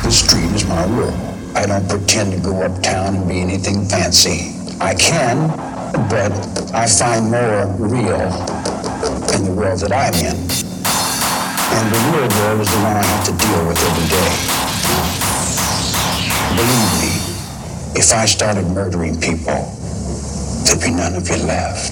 The street is my world. I don't pretend to go uptown and be anything fancy. I can, but I find more real in the world that I'm in. And the real world is the one I have to deal with every day. Believe me, if I started murdering people, there'd be none of you left.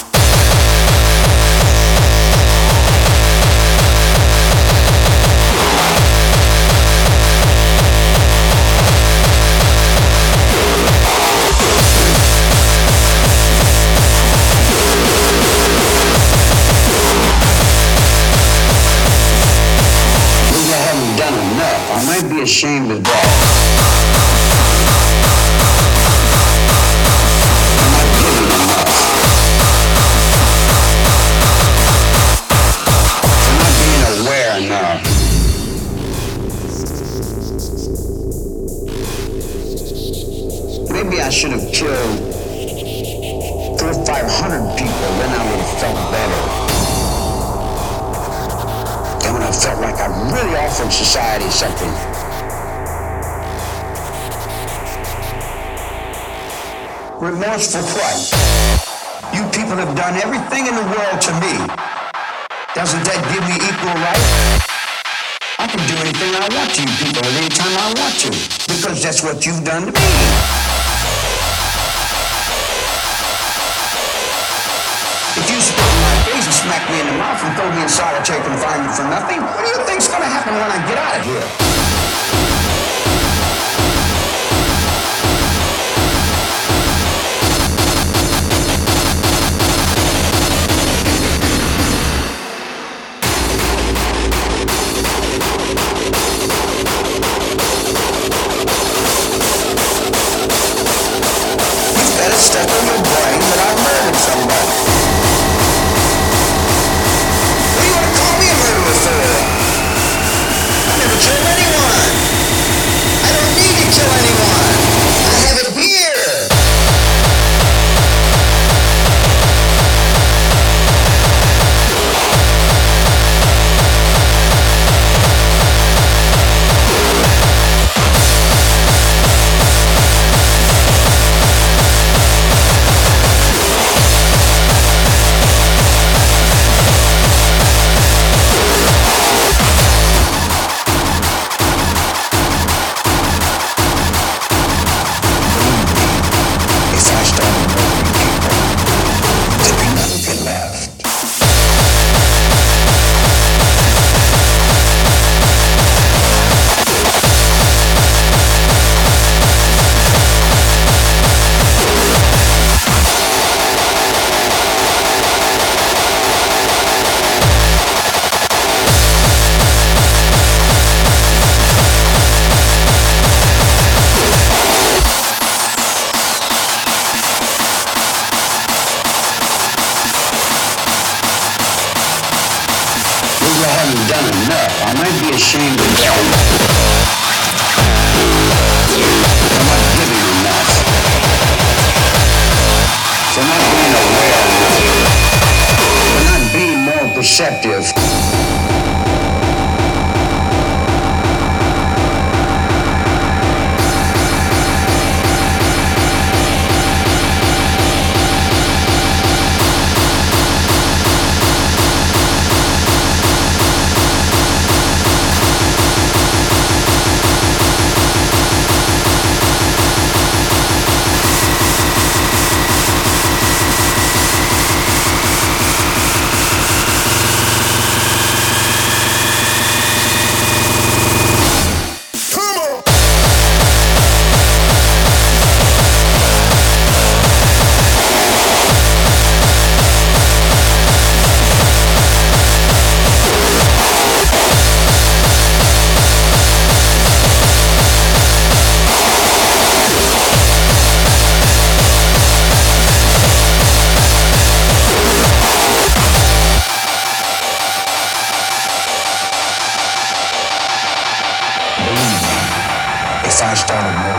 I might be ashamed of that. I'm not giving enough. I'm not being aware enough. Maybe I should have killed 400 or 500 people, then I would have felt better. When I felt like I really offered society something. Remorse for what? You people have done everything in the world to me. Doesn't that give me equal right? I can do anything I want to you people at any time I want to, because that's what you've done to me. If you spit in my face and smack me in the mouth and throw me in solitary confinement for nothing, what do you think's gonna happen when I get out of here? You've got it stuck in your brain that I murdered somebody. I never killed anyone. I don't need to kill anyone. I have it here. Done enough. I might be ashamed of that. I'm not giving enough. So I'm not being aware enough. I'm not being more perceptive. If I started